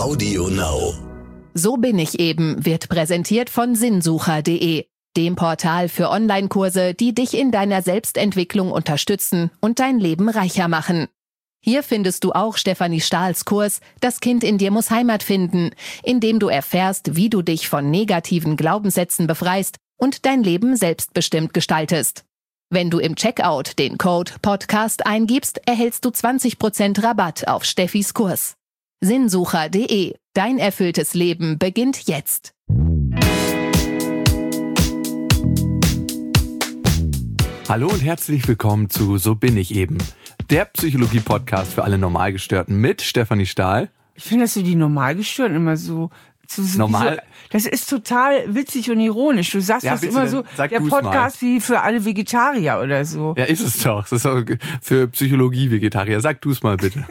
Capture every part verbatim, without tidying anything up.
Audio Now. So bin ich eben wird präsentiert von sinnsucher punkt de, dem Portal für Online-Kurse, die dich in deiner Selbstentwicklung unterstützen und dein Leben reicher machen. Hier findest du auch Stefanie Stahls Kurs Das Kind in dir muss Heimat finden, in dem du erfährst, wie du dich von negativen Glaubenssätzen befreist und dein Leben selbstbestimmt gestaltest. Wenn du im Checkout den Code Podcast eingibst, erhältst du zwanzig Prozent Rabatt auf Steffis Kurs. sinnsucher punkt de. Dein erfülltes Leben beginnt jetzt. Hallo und herzlich willkommen zu So bin ich eben, der Psychologie-Podcast für alle Normalgestörten mit Stefanie Stahl. Ich finde, dass du die Normalgestörten immer so... so, so Normal. So, das ist total witzig und ironisch. Du sagst Ja, das bitte, immer dann so, sag der du's Podcast wie für alle Vegetarier oder so. Ja, ist es doch. Das ist auch für Psychologie-Vegetarier. Sag du es mal bitte.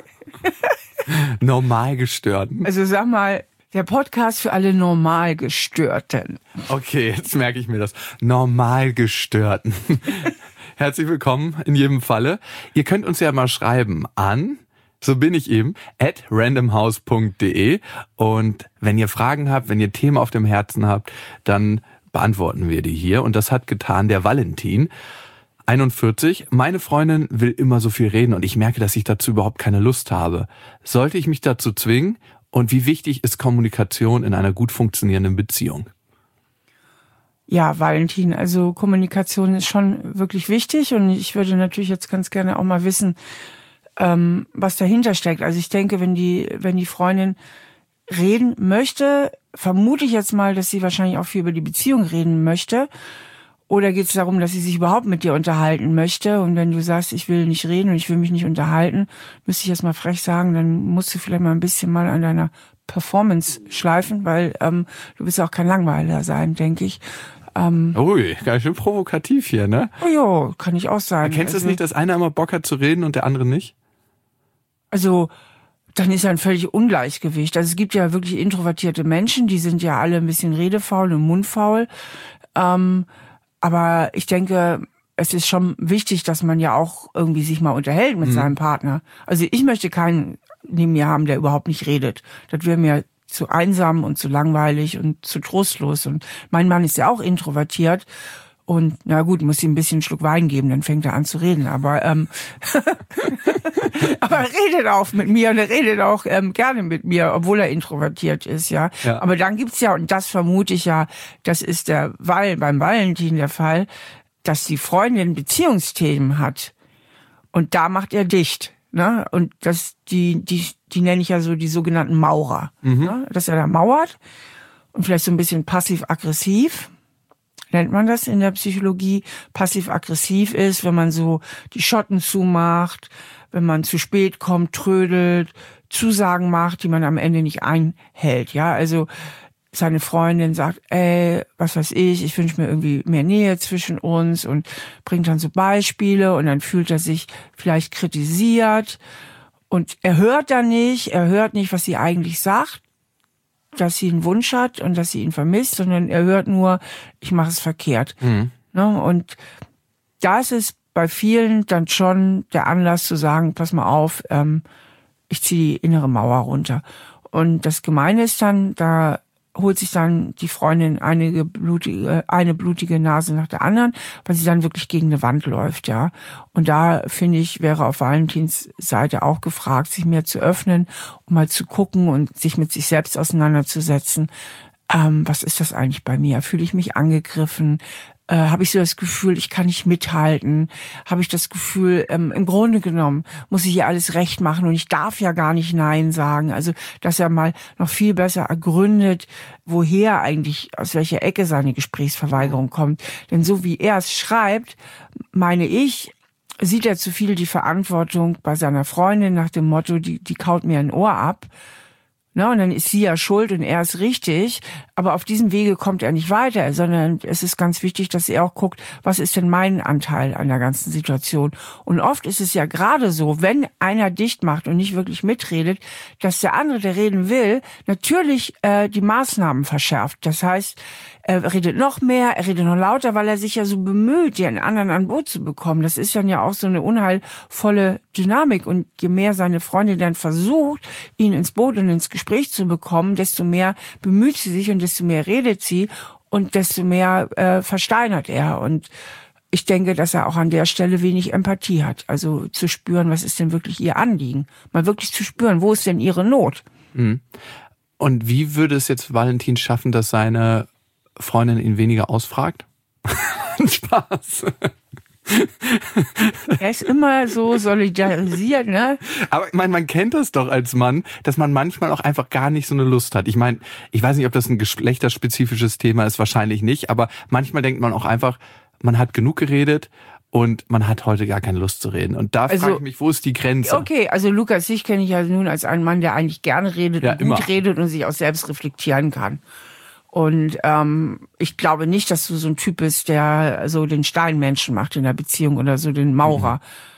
Normalgestörten. Also sag mal, der Podcast für alle Normalgestörten. Okay, jetzt merke ich mir das. Normalgestörten. Herzlich willkommen in jedem Falle. Ihr könnt uns ja mal schreiben an, so bin ich eben, at randomhouse punkt de. Und wenn ihr Fragen habt, wenn ihr Themen auf dem Herzen habt, dann beantworten wir die hier. Und das hat getan der Valentin, einundvierzig. Meine Freundin will immer so viel reden und ich merke, dass ich dazu überhaupt keine Lust habe. Sollte ich mich dazu zwingen? Und wie wichtig ist Kommunikation in einer gut funktionierenden Beziehung? Ja, Valentin, also Kommunikation ist schon wirklich wichtig und ich würde natürlich jetzt ganz gerne auch mal wissen, ähm, was dahinter steckt. Also ich denke, wenn die, wenn die Freundin reden möchte, vermute ich jetzt mal, dass sie wahrscheinlich auch viel über die Beziehung reden möchte. Oder geht es darum, dass sie sich überhaupt mit dir unterhalten möchte? Und wenn du sagst, ich will nicht reden und ich will mich nicht unterhalten, müsste ich jetzt mal frech sagen, dann musst du vielleicht mal ein bisschen mal an deiner Performance schleifen, weil ähm, du willst auch kein Langweiler sein, denke ich. Ähm, Ui, ganz schön provokativ hier, ne? Oh ja, kann ich auch sein. Kennst du also, es nicht, dass einer immer Bock hat zu reden und der andere nicht? Also, dann ist ja ein völlig Ungleichgewicht. Also es gibt ja wirklich introvertierte Menschen, die sind ja alle ein bisschen redefaul und mundfaul. Ähm, aber ich denke, es ist schon wichtig, dass man ja auch irgendwie sich mal unterhält mit mhm. seinem Partner. Also ich möchte keinen neben mir haben, der überhaupt nicht redet. Das wäre mir zu einsam und zu langweilig und zu trostlos. Und mein Mann ist ja auch introvertiert. Und na gut, muss ihm ein bisschen einen Schluck Wein geben, dann fängt er an zu reden. Aber ähm, aber er redet auch mit mir und er redet auch ähm, gerne mit mir, obwohl er introvertiert ist, ja. ja. Aber dann gibt's ja, und das vermute ich ja, das ist der Val, beim Valentin der Fall, dass die Freundin Beziehungsthemen hat. Und da macht er dicht. Ne? Und das, die, die, die nenne ich ja so die sogenannten Maurer. Mhm. Ne? Dass er da mauert und vielleicht so ein bisschen passiv-aggressiv. Nennt man das in der Psychologie, passiv-aggressiv ist, wenn man so die Schotten zumacht, wenn man zu spät kommt, trödelt, Zusagen macht, die man am Ende nicht einhält. Ja, also seine Freundin sagt, ey, was weiß ich, ich wünsche mir irgendwie mehr Nähe zwischen uns und bringt dann so Beispiele und dann fühlt er sich vielleicht kritisiert und er hört dann nicht, er hört nicht, was sie eigentlich sagt, dass sie einen Wunsch hat und dass sie ihn vermisst, sondern er hört nur, ich mache es verkehrt. Mhm. Ne? Und da ist es bei vielen dann schon der Anlass zu sagen, pass mal auf, ähm, ich ziehe die innere Mauer runter. Und das Gemeine ist dann, da holt sich dann die Freundin einige blutige, eine blutige Nase nach der anderen, weil sie dann wirklich gegen eine Wand läuft, ja. Und da, finde ich, wäre auf Valentins Seite auch gefragt, sich mehr zu öffnen, um mal zu gucken und sich mit sich selbst auseinanderzusetzen. Ähm, was ist das eigentlich bei mir? Fühle ich mich angegriffen? Äh, habe ich so das Gefühl, ich kann nicht mithalten? Habe ich das Gefühl, ähm, im Grunde genommen muss ich hier alles recht machen und ich darf ja gar nicht Nein sagen. Also, dass er mal noch viel besser ergründet, woher eigentlich, aus welcher Ecke seine Gesprächsverweigerung kommt. Denn so wie er es schreibt, meine ich, sieht er zu viel die Verantwortung bei seiner Freundin nach dem Motto, die, die kaut mir ein Ohr ab. Na, und dann ist sie ja schuld und er ist richtig. Aber auf diesem Wege kommt er nicht weiter, sondern es ist ganz wichtig, dass er auch guckt, was ist denn mein Anteil an der ganzen Situation? Und oft ist es ja gerade so, wenn einer dicht macht und nicht wirklich mitredet, dass der andere, der reden will, natürlich äh, die Maßnahmen verschärft. Das heißt, Er redet noch mehr, er redet noch lauter, weil er sich ja so bemüht, den anderen an Boot zu bekommen. Das ist dann ja auch so eine unheilvolle Dynamik. Und je mehr seine Freundin dann versucht, ihn ins Boot und ins Gespräch zu bekommen, desto mehr bemüht sie sich und desto mehr redet sie und desto mehr äh, versteinert er. Und ich denke, dass er auch an der Stelle wenig Empathie hat. Also zu spüren, was ist denn wirklich ihr Anliegen? Mal wirklich zu spüren, wo ist denn ihre Not? Mhm. Und wie würde es jetzt Valentin schaffen, dass seine Freundin ihn weniger ausfragt? Spaß. Er ist immer so solidarisiert, ne? Aber ich meine, man kennt das doch als Mann, dass man manchmal auch einfach gar nicht so eine Lust hat. Ich meine, ich weiß nicht, ob das ein geschlechterspezifisches Thema ist, wahrscheinlich nicht, aber manchmal denkt man auch einfach, man hat genug geredet und man hat heute gar keine Lust zu reden. Und da also, frage ich mich, wo ist die Grenze? Okay, also Lukas, dich kenne ich ja nun als einen Mann, der eigentlich gerne redet ja, und gut immer. redet und sich auch selbst reflektieren kann. Und ähm, ich glaube nicht, dass du so ein Typ bist, der so den Steinmenschen macht in der Beziehung oder so den Maurer. Mhm.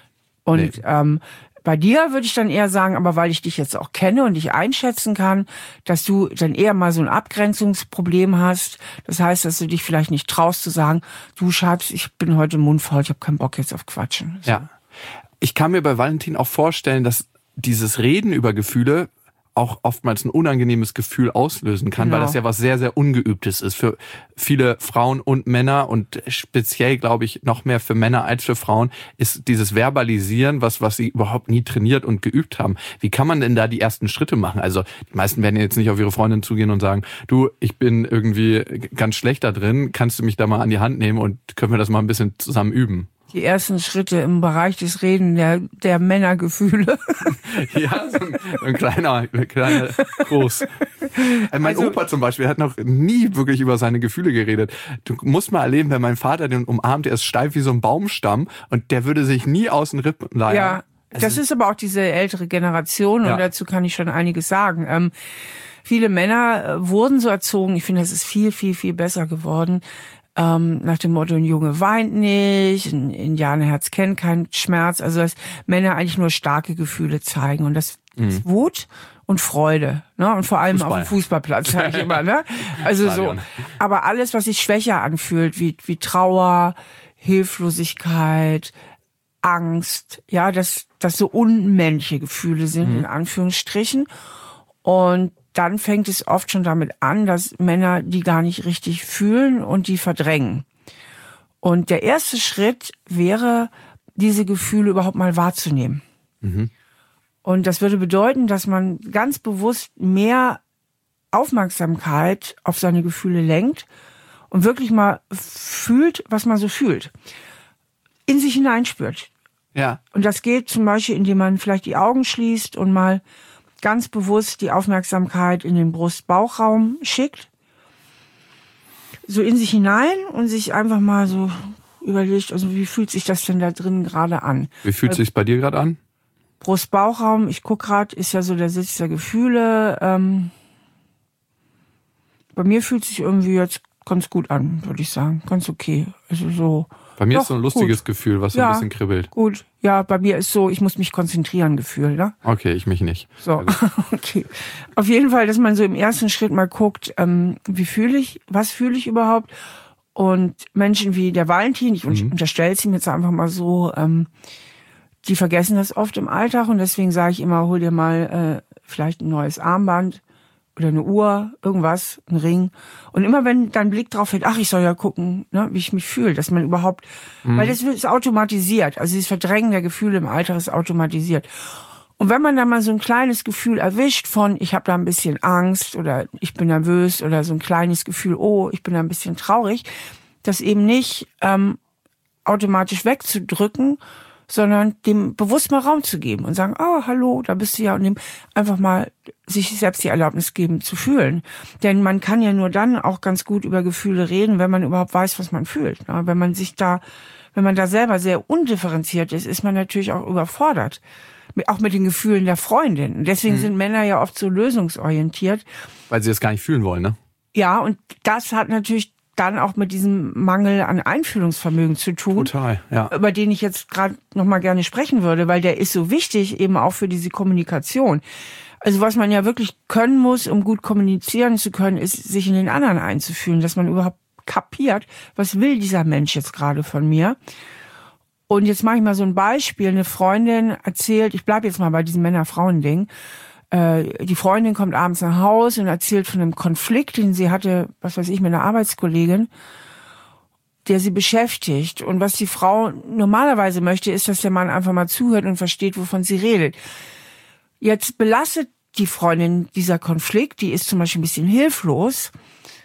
Und nee. ähm, bei dir würde ich dann eher sagen, aber weil ich dich jetzt auch kenne und dich einschätzen kann, dass du dann eher mal so ein Abgrenzungsproblem hast. Das heißt, dass du dich vielleicht nicht traust zu sagen, du Schatz, ich bin heute mundfaul, ich habe keinen Bock jetzt auf Quatschen. So. Ja, ich kann mir bei Valentin auch vorstellen, dass dieses Reden über Gefühle auch oftmals ein unangenehmes Gefühl auslösen kann, genau. weil das ja was sehr, sehr Ungeübtes ist für viele Frauen und Männer und speziell, glaube ich, noch mehr für Männer als für Frauen, ist dieses Verbalisieren, was was sie überhaupt nie trainiert und geübt haben. Wie kann man denn da die ersten Schritte machen? Also die meisten werden jetzt nicht auf ihre Freundin zugehen und sagen, du, ich bin irgendwie ganz schlecht da drin, kannst du mich da mal an die Hand nehmen und können wir das mal ein bisschen zusammen üben? Die ersten Schritte im Bereich des Reden der, der Männergefühle. Ja, so ein, ein kleiner, kleiner Groß. Äh, mein also, Opa zum Beispiel hat noch nie wirklich über seine Gefühle geredet. Du musst mal erleben, wenn mein Vater den umarmt, der ist steif wie so ein Baumstamm und der würde sich nie aus den Rippen leiern. Ja, also, das ist aber auch diese ältere Generation und ja. dazu kann ich schon einiges sagen. Ähm, viele Männer äh, wurden so erzogen, ich finde, das ist viel, viel, viel besser geworden, Ähm, nach dem Motto, ein Junge weint nicht, ein Indianerherz kennt keinen Schmerz, also dass Männer eigentlich nur starke Gefühle zeigen und das mhm. ist Wut und Freude, ne? Und vor allem Fußball. Auf dem Fußballplatz, sage ich immer, ne? Also so, aber alles, was sich schwächer anfühlt, wie wie Trauer, Hilflosigkeit, Angst, ja, dass das so unmännliche Gefühle sind mhm. in Anführungsstrichen und dann fängt es oft schon damit an, dass Männer die gar nicht richtig fühlen und die verdrängen. Und der erste Schritt wäre, diese Gefühle überhaupt mal wahrzunehmen. Mhm. Und das würde bedeuten, dass man ganz bewusst mehr Aufmerksamkeit auf seine Gefühle lenkt und wirklich mal fühlt, was man so fühlt. In sich hineinspürt. Ja. Und das geht zum Beispiel, indem man vielleicht die Augen schließt und mal ganz bewusst die Aufmerksamkeit in den Brust-Bauchraum schickt, so in sich hinein und sich einfach mal so überlegt, also wie fühlt sich das denn da drin gerade an? Wie fühlt es sich bei dir gerade an? Brust-Bauchraum, ich guck gerade, ist ja so der Sitz der Gefühle. Ähm, bei mir fühlt sich irgendwie jetzt ganz gut an, würde ich sagen, ganz okay. Also so. Bei mir Doch, ist so ein lustiges gut. Gefühl, was so ja, ein bisschen kribbelt. Gut, ja, bei mir ist so, ich muss mich konzentrieren, Gefühl, ne? Okay, ich mich nicht. So, also. Okay. Auf jeden Fall, dass man so im ersten Schritt mal guckt, ähm, wie fühle ich, was fühle ich überhaupt? Und Menschen wie der Valentin, ich mhm. unterstelle es ihm jetzt einfach mal so, ähm, die vergessen das oft im Alltag und deswegen sage ich immer, hol dir mal äh, vielleicht ein neues Armband oder eine Uhr, irgendwas, ein Ring. Und immer wenn dein Blick drauf fällt, ach, ich soll ja gucken, ne, wie ich mich fühle, dass man überhaupt, mhm. weil das ist automatisiert. Also dieses Verdrängen der Gefühle im Alltag ist automatisiert. Und wenn man da mal so ein kleines Gefühl erwischt von, ich habe da ein bisschen Angst oder ich bin nervös oder so ein kleines Gefühl, oh, ich bin da ein bisschen traurig, das eben nicht ähm, automatisch wegzudrücken, sondern dem bewusst mal Raum zu geben und sagen, oh, hallo, da bist du ja, und dem einfach mal sich selbst die Erlaubnis geben zu fühlen. Denn man kann ja nur dann auch ganz gut über Gefühle reden, wenn man überhaupt weiß, was man fühlt. Wenn man sich da, wenn man da selber sehr undifferenziert ist, ist man natürlich auch überfordert. Auch mit den Gefühlen der Freundin. Und deswegen mhm. sind Männer ja oft so lösungsorientiert. Weil sie das gar nicht fühlen wollen, ne? Ja, und das hat natürlich dann auch mit diesem Mangel an Einfühlungsvermögen zu tun. Total, ja. Über den ich jetzt gerade noch mal gerne sprechen würde, weil der ist so wichtig eben auch für diese Kommunikation. Also was man ja wirklich können muss, um gut kommunizieren zu können, ist, sich in den anderen einzufühlen, dass man überhaupt kapiert, was will dieser Mensch jetzt gerade von mir. Und jetzt mache ich mal so ein Beispiel. Eine Freundin erzählt, ich bleibe jetzt mal bei diesem Männer-Frauen-Ding, äh, die Freundin kommt abends nach Hause und erzählt von einem Konflikt, den sie hatte, was weiß ich, mit einer Arbeitskollegin, der sie beschäftigt. Und was die Frau normalerweise möchte, ist, dass der Mann einfach mal zuhört und versteht, wovon sie redet. Jetzt belastet die Freundin dieser Konflikt, die ist zum Beispiel ein bisschen hilflos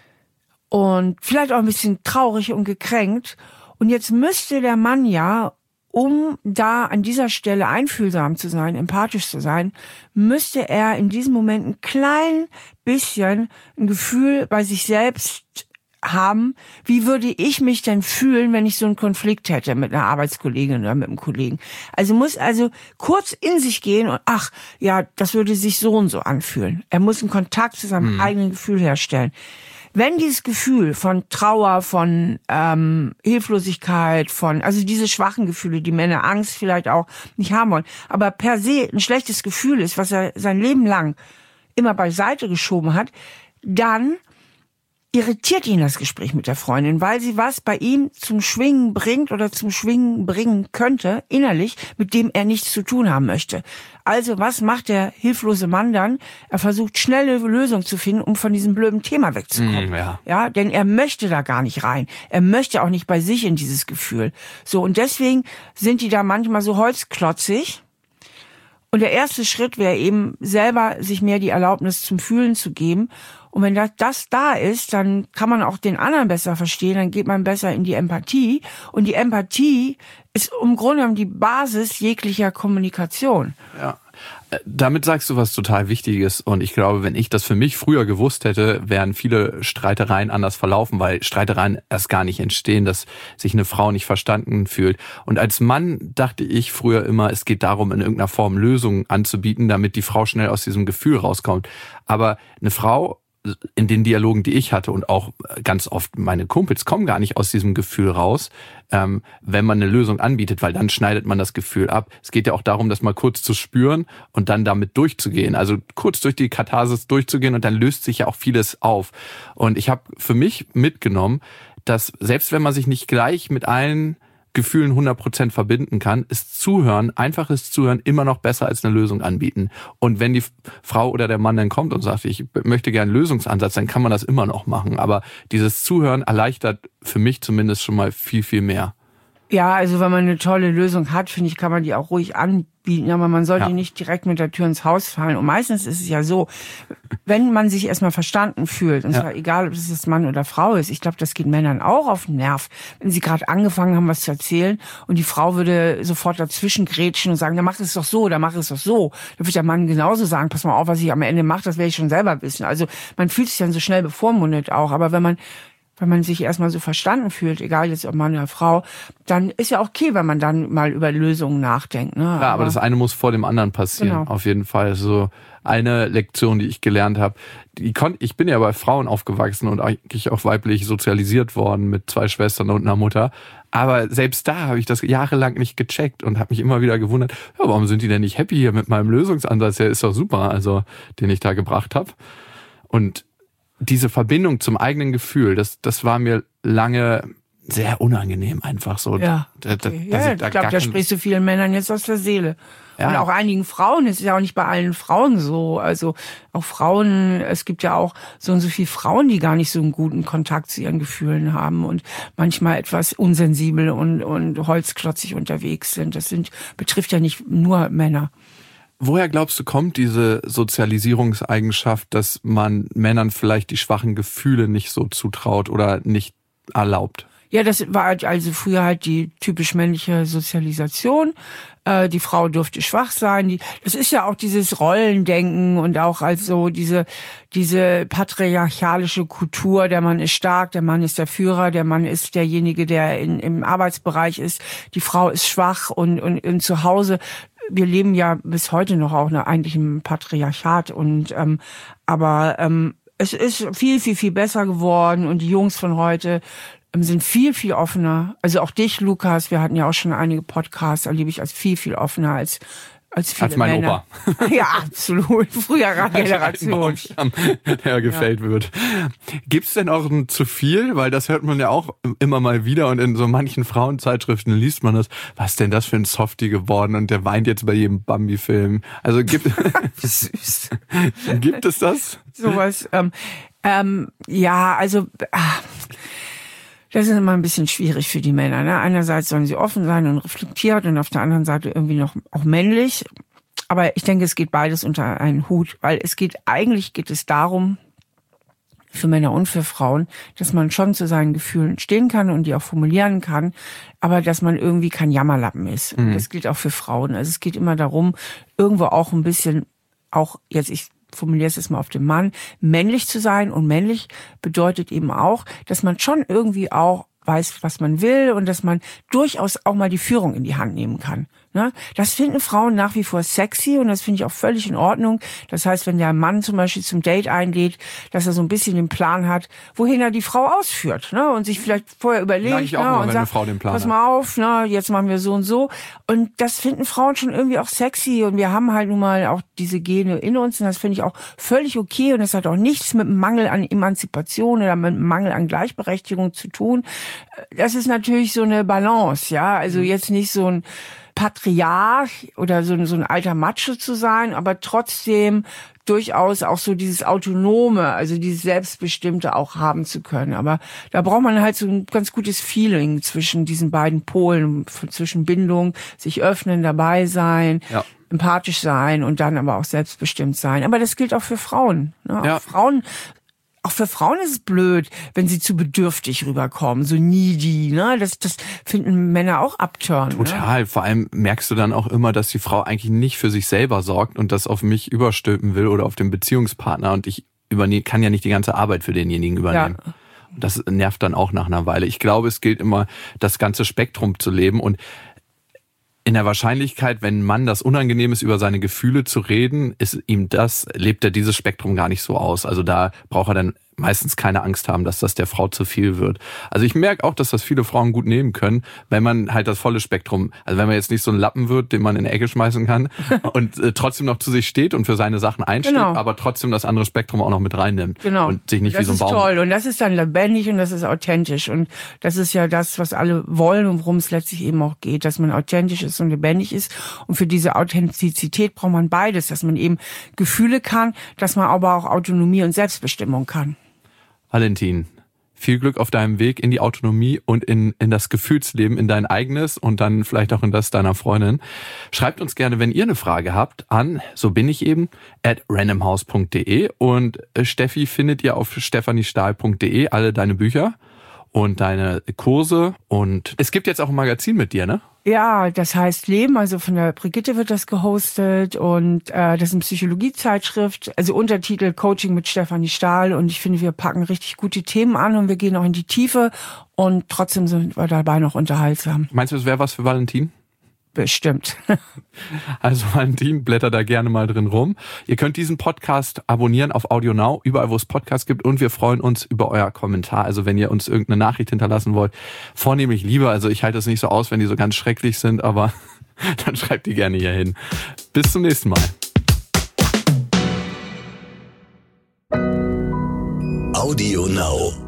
und vielleicht auch ein bisschen traurig und gekränkt. Und jetzt müsste der Mann ja, um da an dieser Stelle einfühlsam zu sein, empathisch zu sein, müsste er in diesem Moment ein klein bisschen ein Gefühl bei sich selbst haben, wie würde ich mich denn fühlen, wenn ich so einen Konflikt hätte mit einer Arbeitskollegin oder mit einem Kollegen. Also muss also kurz in sich gehen und ach, ja, das würde sich so und so anfühlen. Er muss einen Kontakt zu seinem hm. eigenen Gefühl herstellen. Wenn dieses Gefühl von Trauer, von ähm, Hilflosigkeit, von also diese schwachen Gefühle, die Männer Angst vielleicht auch nicht haben wollen, aber per se ein schlechtes Gefühl ist, was er sein Leben lang immer beiseite geschoben hat, dann irritiert ihn das Gespräch mit der Freundin, weil sie was bei ihm zum Schwingen bringt oder zum Schwingen bringen könnte, innerlich, mit dem er nichts zu tun haben möchte. Also was macht der hilflose Mann dann? Er versucht schnelle Lösungen zu finden, um von diesem blöden Thema wegzukommen. Mm, ja. ja, denn er möchte da gar nicht rein. Er möchte auch nicht bei sich in dieses Gefühl. So, und deswegen sind die da manchmal so holzklotzig. Und der erste Schritt wäre eben, selber sich mehr die Erlaubnis zum Fühlen zu geben. Und wenn das, das da ist, dann kann man auch den anderen besser verstehen, dann geht man besser in die Empathie. Und die Empathie ist im Grunde genommen die Basis jeglicher Kommunikation. Ja. Damit sagst du was total Wichtiges. Und ich glaube, wenn ich das für mich früher gewusst hätte, wären viele Streitereien anders verlaufen, weil Streitereien erst gar nicht entstehen, dass sich eine Frau nicht verstanden fühlt. Und als Mann dachte ich früher immer, es geht darum, in irgendeiner Form Lösungen anzubieten, damit die Frau schnell aus diesem Gefühl rauskommt. Aber eine Frau, in den Dialogen, die ich hatte und auch ganz oft meine Kumpels, kommen gar nicht aus diesem Gefühl raus, ähm, wenn man eine Lösung anbietet, weil dann schneidet man das Gefühl ab. Es geht ja auch darum, das mal kurz zu spüren und dann damit durchzugehen. Also kurz durch die Katharsis durchzugehen und dann löst sich ja auch vieles auf. Und ich habe für mich mitgenommen, dass selbst wenn man sich nicht gleich mit allen Gefühlen hundert Prozent verbinden kann, ist Zuhören, einfaches Zuhören immer noch besser als eine Lösung anbieten. Und wenn die Frau oder der Mann dann kommt und sagt, ich möchte gerne einen Lösungsansatz, dann kann man das immer noch machen. Aber dieses Zuhören erleichtert für mich zumindest schon mal viel, viel mehr. Ja, also wenn man eine tolle Lösung hat, finde ich, kann man die auch ruhig anbieten, aber man sollte ja. nicht direkt mit der Tür ins Haus fallen. Und meistens ist es ja so, wenn man sich erstmal verstanden fühlt, und ja. zwar egal, ob es jetzt Mann oder Frau ist, ich glaube, das geht Männern auch auf den Nerv, wenn sie gerade angefangen haben, was zu erzählen und die Frau würde sofort dazwischen grätschen und sagen, dann mach es doch so, dann mach es doch so. Dann wird der Mann genauso sagen, pass mal auf, was ich am Ende mache, das werde ich schon selber wissen. Also man fühlt sich dann so schnell bevormundet auch, aber wenn man wenn man sich erstmal so verstanden fühlt, egal jetzt ob Mann oder Frau, dann ist ja okay, wenn man dann mal über Lösungen nachdenkt. Ne? Ja, aber, aber das eine muss vor dem anderen passieren, genau. Auf jeden Fall. So eine Lektion, die ich gelernt habe, die kon- ich bin ja bei Frauen aufgewachsen und eigentlich auch weiblich sozialisiert worden mit zwei Schwestern und einer Mutter. Aber selbst da habe ich das jahrelang nicht gecheckt und habe mich immer wieder gewundert, ja, warum sind die denn nicht happy hier mit meinem Lösungsansatz? Der ist doch super, also den ich da gebracht habe. Und diese Verbindung zum eigenen Gefühl, das, das war mir lange sehr unangenehm einfach so. Ja, da, da, okay. ja ich glaube, da sprichst du vielen Männern jetzt aus der Seele. Ja. Und auch einigen Frauen, es ist ja auch nicht bei allen Frauen so. Also auch Frauen, es gibt ja auch so und so viele Frauen, die gar nicht so einen guten Kontakt zu ihren Gefühlen haben und manchmal etwas unsensibel und, und holzklotzig unterwegs sind. Das sind, betrifft ja nicht nur Männer. Woher glaubst du, kommt diese Sozialisierungseigenschaft, dass man Männern vielleicht die schwachen Gefühle nicht so zutraut oder nicht erlaubt? Ja, das war also früher halt die typisch männliche Sozialisation. Äh, die Frau durfte schwach sein. Die, das ist ja auch dieses Rollendenken und auch also diese diese patriarchalische Kultur. Der Mann ist stark, der Mann ist der Führer, der Mann ist derjenige, der in, im Arbeitsbereich ist. Die Frau ist schwach und, und, und zu Hause. Wir leben ja bis heute noch auch ne, eigentlich im Patriarchat und ähm, aber ähm, es ist viel, viel, viel besser geworden und die Jungs von heute ähm, sind viel, viel offener. Also auch dich, Lukas, wir hatten ja auch schon einige Podcasts, erlebe ich als viel, viel offener als als viele Als mein Männer. Opa. Ja, absolut. Früherer Generation. Der gefällt ja. wird. Gibt's denn auch ein zu viel? Weil das hört man ja auch immer mal wieder und in so manchen Frauenzeitschriften liest man das. Was ist denn das für ein Softie geworden und der weint jetzt bei jedem Bambi-Film. Also gibt, süß. gibt es das? Sowas. Ähm, ähm, ja, also ach, das ist immer ein bisschen schwierig für die Männer. Ne? Einerseits sollen sie offen sein und reflektiert und auf der anderen Seite irgendwie noch auch männlich. Aber ich denke, es geht beides unter einen Hut, weil es geht, eigentlich geht es darum, für Männer und für Frauen, dass man schon zu seinen Gefühlen stehen kann und die auch formulieren kann, aber dass man irgendwie kein Jammerlappen ist. Mhm. Das gilt auch für Frauen. Also es geht immer darum, irgendwo auch ein bisschen, auch jetzt, ich formuliere es jetzt mal auf den Mann, männlich zu sein. Und männlich bedeutet eben auch, dass man schon irgendwie auch weiß, was man will und dass man durchaus auch mal die Führung in die Hand nehmen kann. Ne? Das finden Frauen nach wie vor sexy und das finde ich auch völlig in Ordnung. Das heißt, wenn der Mann zum Beispiel zum Date einlädt, dass er so ein bisschen den Plan hat, wohin er die Frau ausführt, ne? Und sich vielleicht vorher überlegt, ich auch ne? mal, und wenn sagt, eine Frau den Plan pass hat. mal auf, ne? Jetzt machen wir so und so. Und das finden Frauen schon irgendwie auch sexy und wir haben halt nun mal auch diese Gene in uns und das finde ich auch völlig okay und das hat auch nichts mit einem Mangel an Emanzipation oder mit einem Mangel an Gleichberechtigung zu tun. Das ist natürlich so eine Balance, ja, also jetzt nicht so ein Patriarch oder so ein, so ein alter Macho zu sein, aber trotzdem durchaus auch so dieses Autonome, also dieses Selbstbestimmte auch haben zu können. Aber da braucht man halt so ein ganz gutes Feeling zwischen diesen beiden Polen, zwischen Bindung, sich öffnen, dabei sein, ja. empathisch sein und dann aber auch selbstbestimmt sein. Aber das gilt auch für Frauen. Ne? Ja. Auch Frauen Auch für Frauen ist es blöd, wenn sie zu bedürftig rüberkommen, so needy, ne? Das, das finden Männer auch abturn. Total. Ne? Vor allem merkst du dann auch immer, dass die Frau eigentlich nicht für sich selber sorgt und das auf mich überstülpen will oder auf den Beziehungspartner und ich überne- kann ja nicht die ganze Arbeit für denjenigen übernehmen. Ja. Das nervt dann auch nach einer Weile. Ich glaube, es gilt immer, das ganze Spektrum zu leben und in der Wahrscheinlichkeit, wenn ein Mann das unangenehm ist, über seine Gefühle zu reden, ist ihm das, lebt er dieses Spektrum gar nicht so aus. Also da braucht er dann meistens keine Angst haben, dass das der Frau zu viel wird. Also ich merke auch, dass das viele Frauen gut nehmen können, wenn man halt das volle Spektrum, also wenn man jetzt nicht so ein Lappen wird, den man in die Ecke schmeißen kann und äh, trotzdem noch zu sich steht und für seine Sachen einsteht, genau. aber trotzdem das andere Spektrum auch noch mit reinnimmt genau. und sich nicht das wie so ein Baum... Das ist toll und das ist dann lebendig und das ist authentisch und das ist ja das, was alle wollen und worum es letztlich eben auch geht, dass man authentisch ist und lebendig ist und für diese Authentizität braucht man beides, dass man eben Gefühle kann, dass man aber auch Autonomie und Selbstbestimmung kann. Valentin, viel Glück auf deinem Weg in die Autonomie und in, in das Gefühlsleben, in dein eigenes und dann vielleicht auch in das deiner Freundin. Schreibt uns gerne, wenn ihr eine Frage habt, an so bin ich eben at randomhouse punkt de und Steffi findet ihr auf stephaniestahl punkt de alle deine Bücher und deine Kurse und es gibt jetzt auch ein Magazin mit dir, ne? Ja, das heißt Leben, also von der Brigitte wird das gehostet und äh, das ist eine Psychologiezeitschrift, also Untertitel Coaching mit Stefanie Stahl und ich finde, wir packen richtig gute Themen an und wir gehen auch in die Tiefe und trotzdem sind wir dabei noch unterhaltsam. Meinst du, das wäre was für Valentin? Bestimmt. Also Valentin, blätter da gerne mal drin rum. Ihr könnt diesen Podcast abonnieren auf Audio Now, überall wo es Podcasts gibt und wir freuen uns über euer Kommentar. Also wenn ihr uns irgendeine Nachricht hinterlassen wollt, vornehmlich lieber. Also ich halte es nicht so aus, wenn die so ganz schrecklich sind, aber dann schreibt die gerne hier hin. Bis zum nächsten Mal. Audio Now.